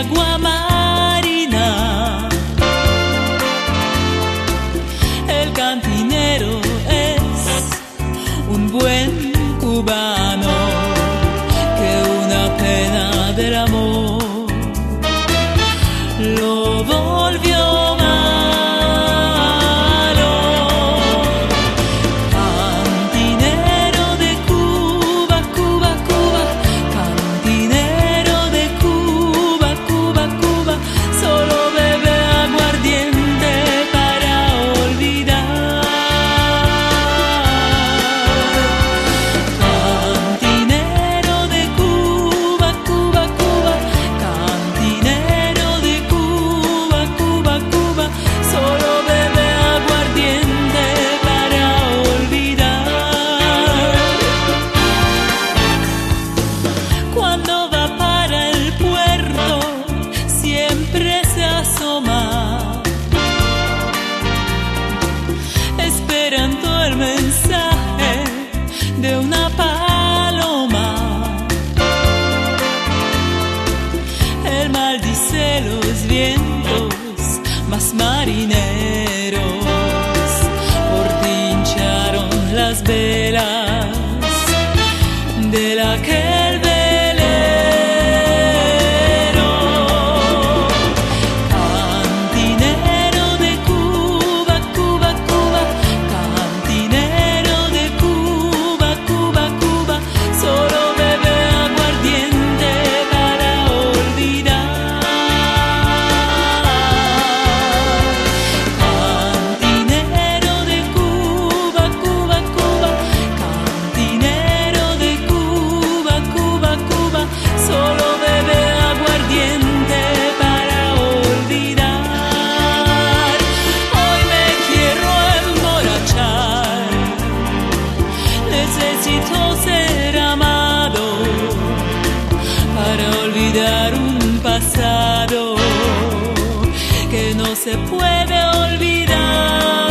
agua marina. El cantinero es un buen cubano que una pena del amor lo volvió malo. Cantinero de Cuba, Cuba, Cuba, cantinero de Cuba, Cuba, Cuba, solo bebe aguardiente para olvidar. Cantinero de Cuba, Cuba, Cuba, cantinero de Cuba, Cuba, Cuba, solo bebe aguardiente para olvidar. Cuando va para el puerto siempre se asoma, esperando el mensaje de una paloma. Él maldice los vientos más marineros, por ti hincharon las velas de aquel velero. Cantinero de Cuba, Cuba, Cuba, cantinero de Cuba, Cuba, Cuba, solo bebe aguardiente para olvidar. Cantinero de Cuba, Cuba, Cuba, cantinero de Cuba, Cuba, Cuba, solo bebe aguardiente para olvidar. Hoy me quiero emborrachar, necesito ser amado para olvidar un pasado que no se puede olvidar.